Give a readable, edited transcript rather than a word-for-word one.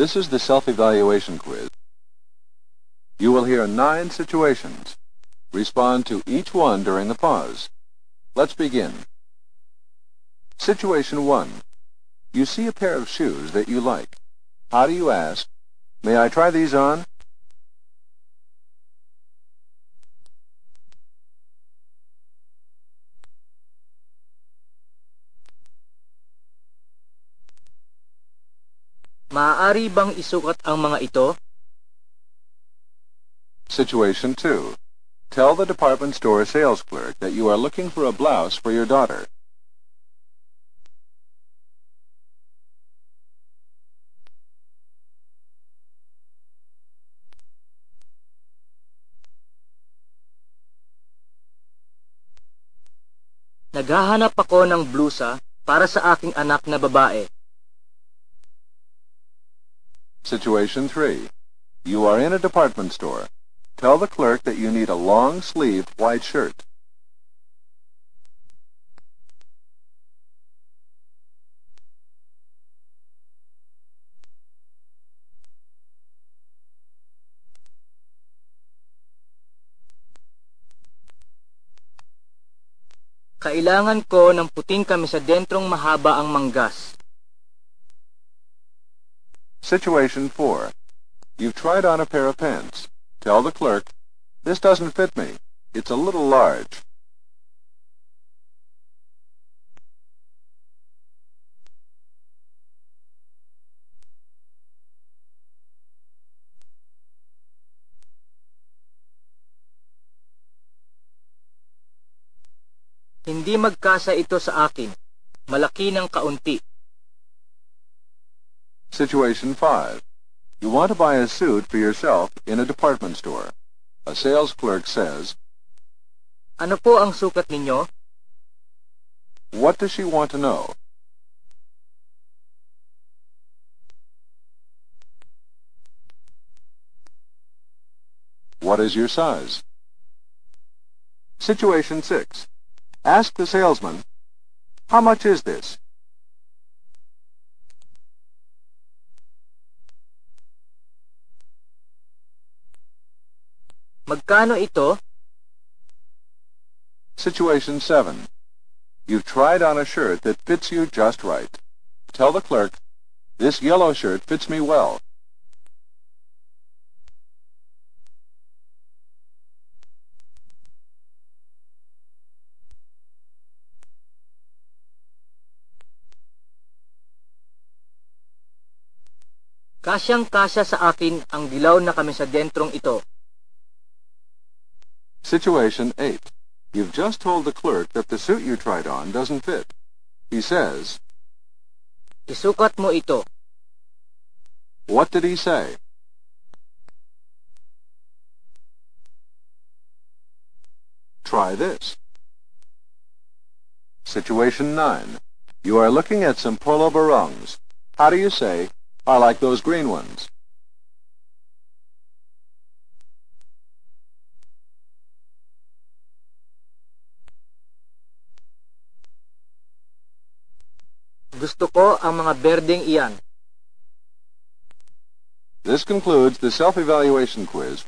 This is the self-evaluation quiz. You will hear 9 situations. Respond to each one during the pause. Let's begin. Situation 1. You see a pair of shoes that you like. How do you ask, "May I try these on?" Maaari bang isukat ang mga ito? Situation 2. Tell the department store sales clerk that you are looking for a blouse for your daughter. Naghahanap ako ng blusa para sa aking anak na babae. Situation 3. You are in a department store. Tell the clerk that you need a long-sleeved white shirt. Kailangan ko ng puting kamisadentrong mahaba ang manggas. Situation 4. You've tried on a pair of pants. Tell the clerk, "This doesn't fit me. It's a little large." Hindi magkasa ito sa akin. Malaki ng kaunti. Situation 5. You want to buy a suit for yourself in a department store. A sales clerk says, Ano po ang sukat ninyo? "What does she want to know?" What is your size? Situation 6. Ask the salesman, "How much is this?" Magkano ito? Situation 7. You've tried on a shirt that fits you just right. Tell the clerk, "This yellow shirt fits me well." Kasyang-kasya sa akin ang dilaw na kamisadentrong ito. Situation 8. You've just told the clerk that the suit you tried on doesn't fit. He says, Isukat mo ito. "What did he say?" Try this. Situation 9. You are looking at some polo barongs. How do you say, "I like those green ones"? Gusto ko ang mga berdeng iyan. This concludes the self-evaluation quiz